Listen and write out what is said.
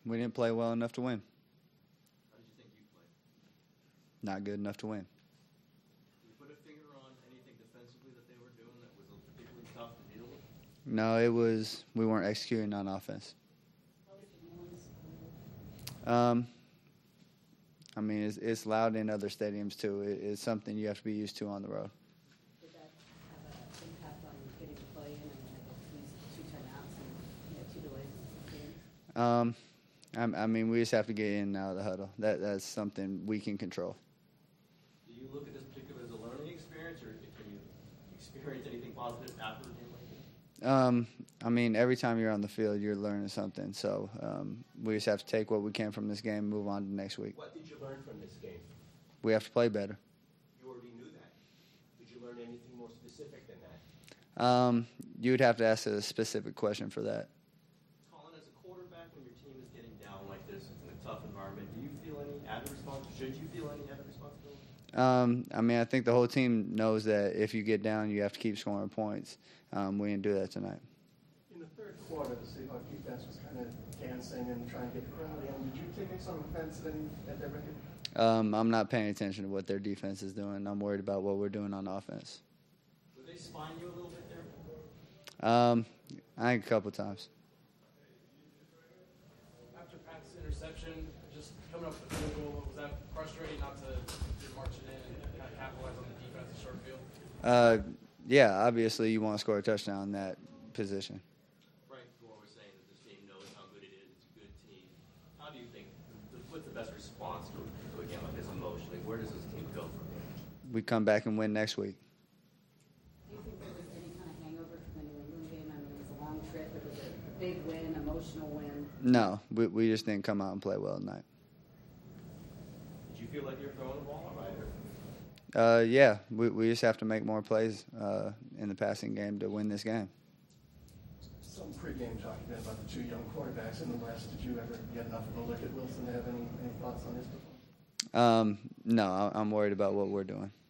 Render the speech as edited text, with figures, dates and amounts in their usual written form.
We didn't play well enough to win. How did you think you played? Not good enough to win. Can you put a finger on anything defensively that they were doing that was particularly tough to deal with? No, we weren't executing on offense. I mean, it's loud in other stadiums too. It's something you have to be used to on the road. Did that have an impact on getting to play in and these 2 timeouts and 2 delays in games? I mean, we just have to get in and out of the huddle. That's something we can control. Do you look at this particular as a learning experience, or can you experience anything positive after a game like this? I mean, every time you're on the field, you're learning something. So we just have to take what we can from this game and move on to next week. What did you learn from this game? We have to play better. You already knew that. Did you learn anything more specific than that? You would have to ask a specific question for that. Colin, as a quarterback, when your team is getting down like this, it's in a tough environment, do you feel any added responsibility? Should you feel any added responsibility? I mean, I think the whole team knows that if you get down, you have to keep scoring points. We didn't do that tonight. In the third quarter, the Seahawks defense was kind of dancing and trying to get the crowd in. Did you take some offense at that record? I'm not paying attention to what their defense is doing. I'm worried about what we're doing on offense. Were they spying you a little bit there? I think a couple times. After Pat's interception, just coming up with the field goal, was that frustrating not to march it in and kind of capitalize on the defense in short field? Yeah, obviously you want to score a touchdown in that position. Frank Gore was saying that this team knows how good it is. It's a good team. How do you think, what's the best response to a game like this emotionally? Where does this team go from here? We come back and win next week. Do you think there was any kind of hangover from the New England game? I mean, it was a long trip. It was a big win, emotional win. No, we just didn't come out and play well tonight. Did you feel like you're throwing the ball all right? Yeah, we just have to make more plays in the passing game to win this game. Some pregame talk about the 2 young quarterbacks in the West. Did you ever get enough of a look at Wilson to have any thoughts on his performance? No, I'm worried about what we're doing.